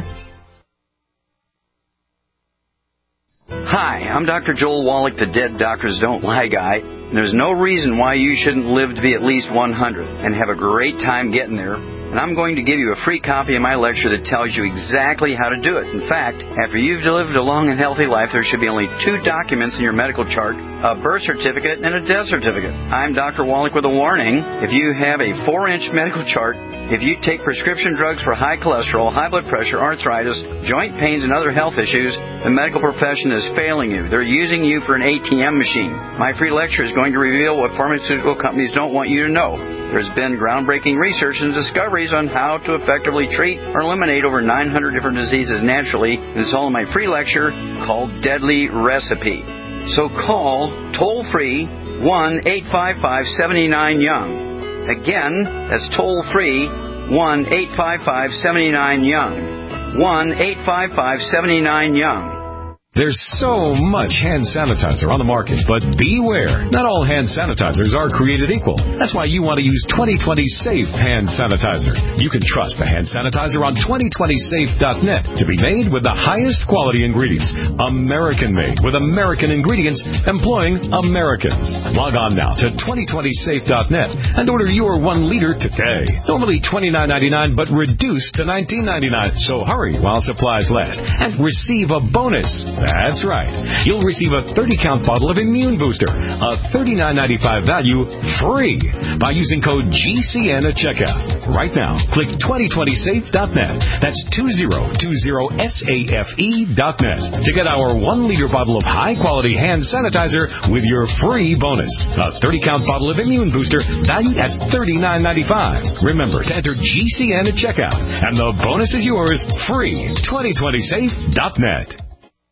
Hi, I'm Dr. Joel Wallach, the Dead Doctors Don't Lie guy. And there's no reason why you shouldn't live to be at least 100 and have a great time getting there. And I'm going to give you a free copy of my lecture that tells you exactly how to do it. In fact, after you've lived a long and healthy life, there should be only 2 documents in your medical chart, a birth certificate and a death certificate. I'm Dr. Wallach with a warning. If you have a 4-inch medical chart, if you take prescription drugs for high cholesterol, high blood pressure, arthritis, joint pains, and other health issues, the medical profession is failing you. They're using you for an ATM machine. My free lecture is going to reveal what pharmaceutical companies don't want you to know. There's been groundbreaking research and discoveries on how to effectively treat or eliminate over 900 different diseases naturally. And it's all in my free lecture called Deadly Recipe. So call toll-free 1-855-79-YOUNG. Again, that's toll-free 1-855-79-YOUNG. 1-855-79-YOUNG. There's so much hand sanitizer on the market, but beware. Not all hand sanitizers are created equal. That's why you want to use 2020 Safe Hand Sanitizer. You can trust the hand sanitizer on 2020safe.net to be made with the highest quality ingredients. American-made with American ingredients employing Americans. Log on now to 2020safe.net and order your 1 liter today. Normally $29.99, but reduced to $19.99. So hurry while supplies last and receive a bonus. That's right. You'll receive a 30-count bottle of Immune Booster, a $39.95 value, free by using code GCN at checkout. Right now, click 2020safe.net. That's 2020safe.net to get our 1-liter bottle of high-quality hand sanitizer with your free bonus. A 30-count bottle of Immune Booster valued at $39.95. Remember to enter GCN at checkout, and the bonus is yours free. 2020safe.net.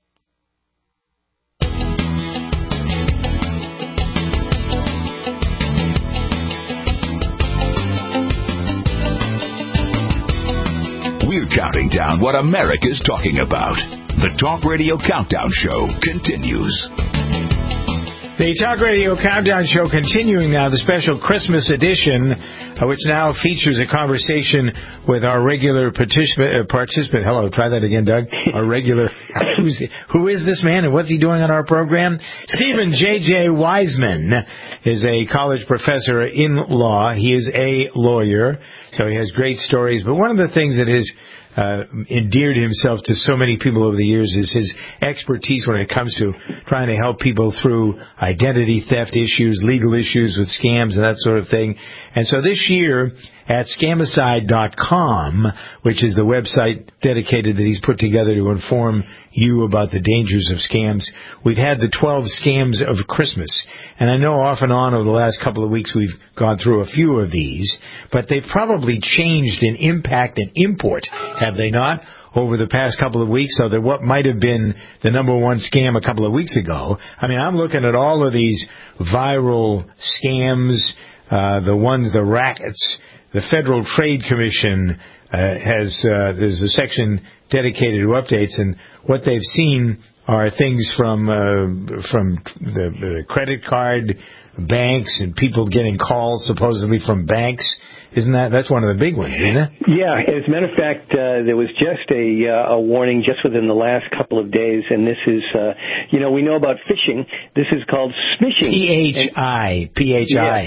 We're counting down what America's talking about. The Talk Radio Countdown Show continues. The Talk Radio Countdown Show continuing now, the special Christmas edition, which now features a conversation with our regular participant. Hello, try that again, Doug. Our regular. Who is this man and what's he doing on our program? Stephen J.J. Wiseman is a college professor in law. He is a lawyer, so he has great stories. But one of the things that has endeared himself to so many people over the years is his expertise when it comes to trying to help people through identity theft issues, legal issues with scams and that sort of thing. And so this year at scamicide.com, which is the website dedicated that he's put together to inform you about the dangers of scams, we've had the 12 scams of Christmas. And I know off and on over the last couple of weeks we've gone through a few of these, but they've probably changed in impact and import, have they not, over the past couple of weeks, so that what might have been the number one scam a couple of weeks ago, I mean, I'm looking at all of these viral scams, the rackets. The Federal Trade Commission there's a section dedicated to updates, and what they've seen are things from the credit card banks and people getting calls supposedly from banks. That's one of the big ones, isn't it? Yeah, as a matter of fact, there was just a warning just within the last couple of days, and this is, we know about phishing. This is called smishing. P-H-I. Yeah.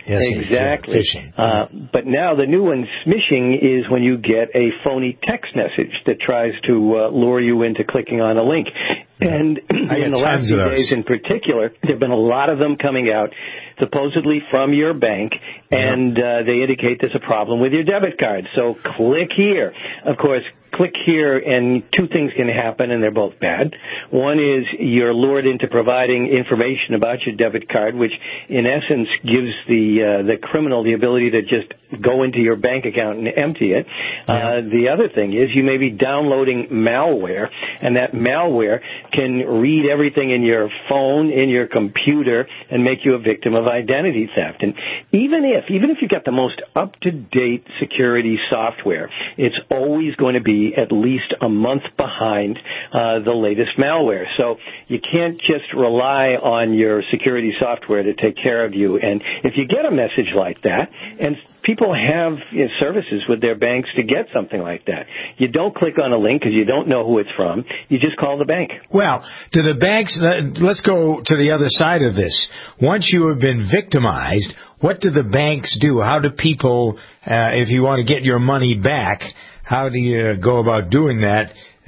Yes, exactly. Phishing. But now the new one, smishing, is when you get a phony text message that tries to lure you into clicking on a link. And in the last few days in particular, there have been a lot of them coming out, supposedly from your bank, and they indicate there's a problem with your debit card. So click here. Of course, click here, and two things can happen, and they're both bad. One is you're lured into providing information about your debit card, which in essence gives the criminal the ability to just go into your bank account and empty it. The other thing is you may be downloading malware, and that malware can read everything in your phone, in your computer, and make you a victim of identity theft. And even if you've got the most up-to-date security software, it's always going to be at least a month behind the latest malware. So you can't just rely on your security software to take care of you. And if you get a message like that, and people have services with their banks to get something like that, you don't click on a link because you don't know who it's from. You just call the bank. Well, do the banks, let's go to the other side of this. Once you have been victimized, what do the banks do? How do people, if you want to get your money back, how do you go about doing that?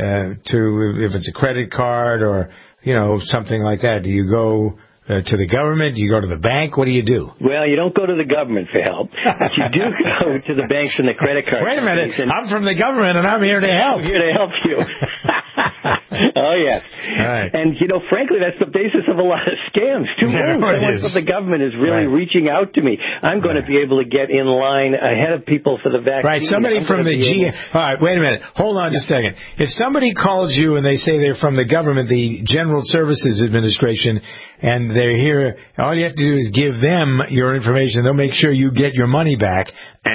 If it's a credit card or something like that, do you go to the government? Do you go to the bank? What do you do? Well, you don't go to the government for help, but you do go to the banks and the credit card companies. Wait a minute. I'm from the government, and I'm here to help. I'm here to help you. Oh, yes. Right. And, frankly, that's the basis of a lot of scams, too. Someone from the government is really reaching out to me. I'm going to be able to get in line ahead of people for the vaccine. Right, somebody from the All right, wait a minute. Hold on just a second. If somebody calls you and they say they're from the government, the General Services Administration, and they're here, all you have to do is give them your information. They'll make sure you get your money back.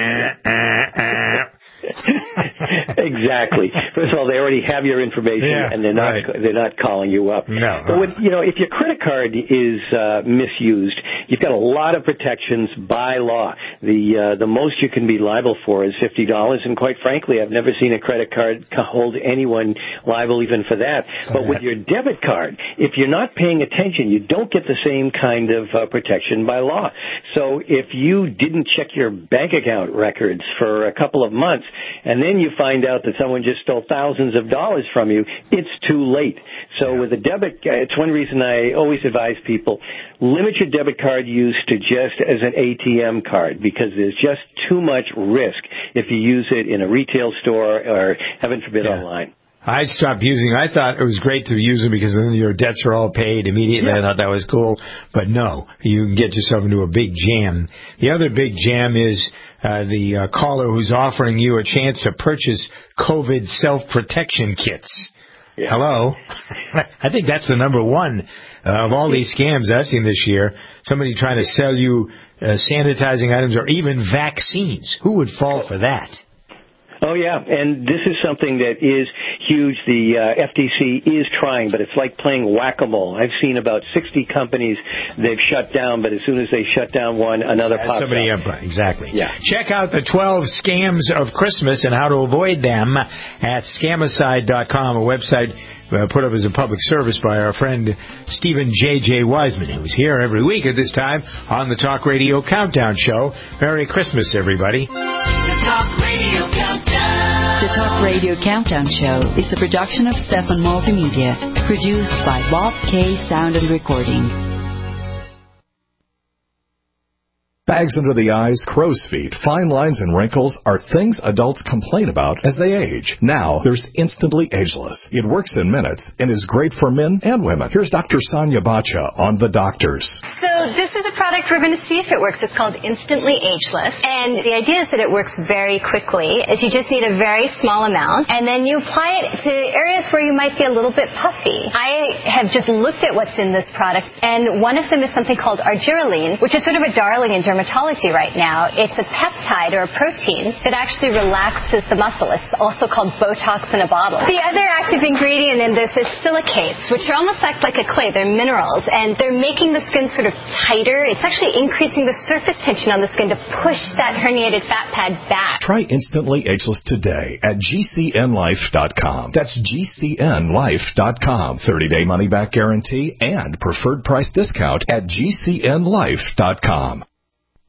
Exactly. First of all, they already have your information, and they're not calling you up. No. But if your credit card is misused, you've got a lot of protections by law. The most you can be liable for is $50, and quite frankly, I've never seen a credit card hold anyone liable even for that. But with your debit card, if you're not paying attention, you don't get the same kind of protection by law. So if you didn't check your bank account records for a couple of months, and then you find out that someone just stole thousands of dollars from you, it's too late. So with a debit, it's one reason I always advise people, limit your debit card use to just as an ATM card, because there's just too much risk if you use it in a retail store or, heaven forbid, online. I stopped using it. I thought it was great to use them because then your debts are all paid immediately. I thought that was cool. But no, you can get yourself into a big jam. The other big jam is the caller who's offering you a chance to purchase COVID self-protection kits. Yeah. Hello? I think that's the number one of all these scams I've seen this year. Somebody trying to sell you sanitizing items or even vaccines. Who would fall for that? Oh, yeah, and this is something that is huge. The FTC is trying, but it's like playing whack-a-mole. I've seen about 60 companies they've shut down, but as soon as they shut down one, another pops up. Exactly. Yeah. Check out the 12 scams of Christmas and how to avoid them at scamicide.com, a website put up as a public service by our friend Stephen J.J. Wiseman, who's here every week at this time on the Talk Radio Countdown Show. Merry Christmas, everybody. The Talk Radio Countdown. The Talk Radio Countdown Show is a production of Stefan Multimedia, produced by Bob K. Sound and Recording. Bags under the eyes, crow's feet, fine lines, and wrinkles are things adults complain about as they age. Now, there's Instantly Ageless. It works in minutes and is great for men and women. Here's Dr. Sonia Bacha on The Doctors. So this is a product we're going to see if it works. It's called Instantly Ageless. And the idea is that it works very quickly, as you just need a very small amount, and then you apply it to areas where you might be a little bit puffy. I have just looked at what's in this product, and one of them is something called argireline, which is sort of a darling in dermatology right now. It's a peptide or a protein that actually relaxes the muscle. It's also called Botox in a bottle. The other active ingredient in this is silicates, which are almost act like a clay. They're minerals, and they're making the skin sort of tighter. It's actually increasing the surface tension on the skin to push that herniated fat pad back. Try Instantly Ageless today at GCNlife.com. That's GCNlife.com. 30-day money-back guarantee and preferred price discount at GCNlife.com.